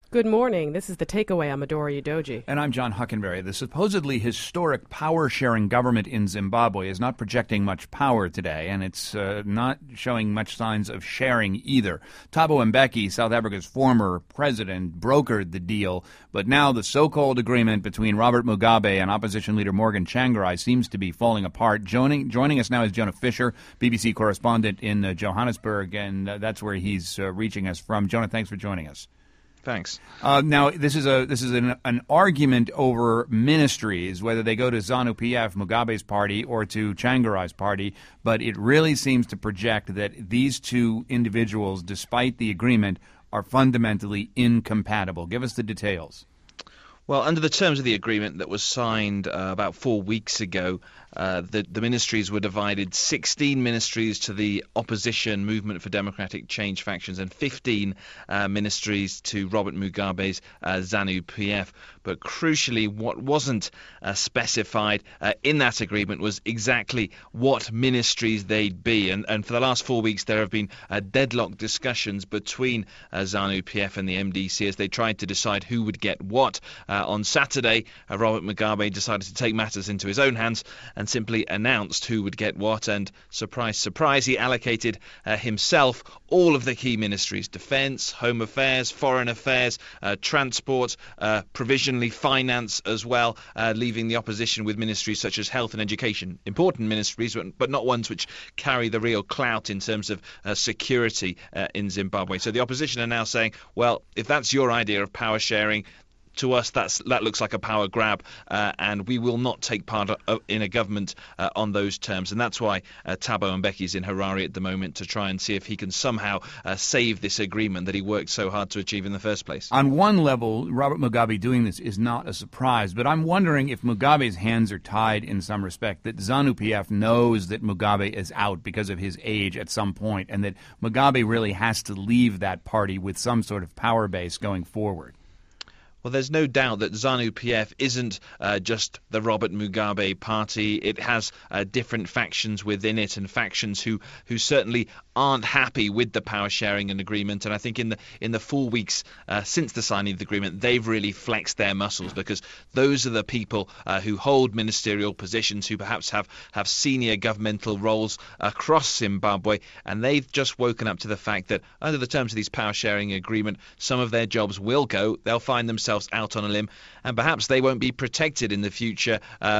Good morning. This is The Takeaway. I'm Adora Udoji. And I'm John Huckenberry. The supposedly historic power-sharing government in Zimbabwe is not projecting much power today, and it's not showing much signs of sharing either. Thabo Mbeki, South Africa's former president, brokered the deal, but now the so-called agreement between Robert Mugabe and opposition leader Morgan Tsvangirai seems to be falling apart. Joining us now is Jonah Fisher, BBC correspondent in Johannesburg, and that's where he's reaching us from. Jonah, thanks for joining us. Thanks. Now, this is an argument over ministries, whether they go to ZANU-PF, Mugabe's party, or to Tsvangirai's party, but it really seems to project that these two individuals, despite the agreement, are fundamentally incompatible. Give us the details. Well, under the terms of the agreement that was signed about 4 weeks ago, the ministries were divided: 16 ministries to the opposition Movement for Democratic Change factions and 15 ministries to Robert Mugabe's ZANU-PF. But crucially, what wasn't specified in that agreement was exactly what ministries they'd be. And for the last 4 weeks, there have been deadlocked discussions between ZANU-PF and the MDC as they tried to decide who would get what. On Saturday, Robert Mugabe decided to take matters into his own hands and simply announced who would get what. And surprise, surprise, he allocated himself all of the key ministries: defence, home affairs, foreign affairs, transport, provisionally finance as well, leaving the opposition with ministries such as health and education. Important ministries, but not ones which carry the real clout in terms of security in Zimbabwe. So the opposition are now saying, well, if that's your idea of power sharing, to us, that looks like a power grab, and we will not take part in a government on those terms. And that's why Thabo Mbeki is in Harare at the moment to try and see if he can somehow save this agreement that he worked so hard to achieve in the first place. On one level, Robert Mugabe doing this is not a surprise, but I'm wondering if Mugabe's hands are tied in some respect, that ZANU-PF knows that Mugabe is out because of his age at some point, and that Mugabe really has to leave that party with some sort of power base going forward. Well, there's no doubt that ZANU-PF isn't just the Robert Mugabe party. It has different factions within it, and factions who certainly aren't happy with the power sharing and agreement. And I think in the 4 weeks since the signing of the agreement, they've really flexed their muscles, because those are the people who hold ministerial positions, who perhaps have senior governmental roles across Zimbabwe, and they've just woken up to the fact that under the terms of this power sharing agreement, some of their jobs will go. They'll find themselves out on a limb, and perhaps they won't be protected in the future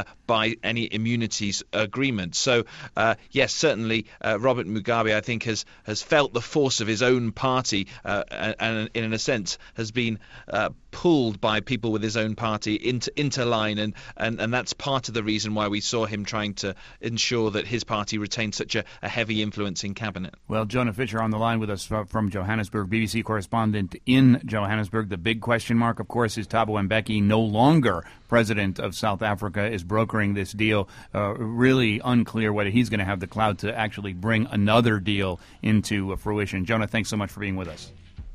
by any immunities agreement. So yes, certainly Robert Mugabe, I think, has felt the force of his own party, and in a sense has been pulled by people with his own party into line, and that's part of the reason why we saw him trying to ensure that his party retained such a heavy influence in cabinet. Well, Jonah Fisher on the line with us from Johannesburg, BBC correspondent in Johannesburg. The big question mark, of course, is Thabo Mbeki, no longer president of South Africa, is brokering this deal. Really unclear whether he's going to have the clout to actually bring another deal into fruition. Jonah, thanks so much for being with us.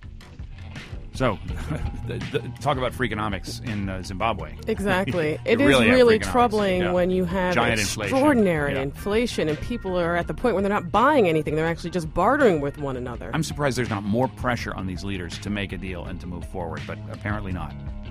So, talk about Freakonomics in Zimbabwe. Exactly. It is really troubling when you have giant extraordinary inflation, and people are at the point where they're not buying anything. They're actually just bartering with one another. I'm surprised there's not more pressure on these leaders to make a deal and to move forward, but apparently not.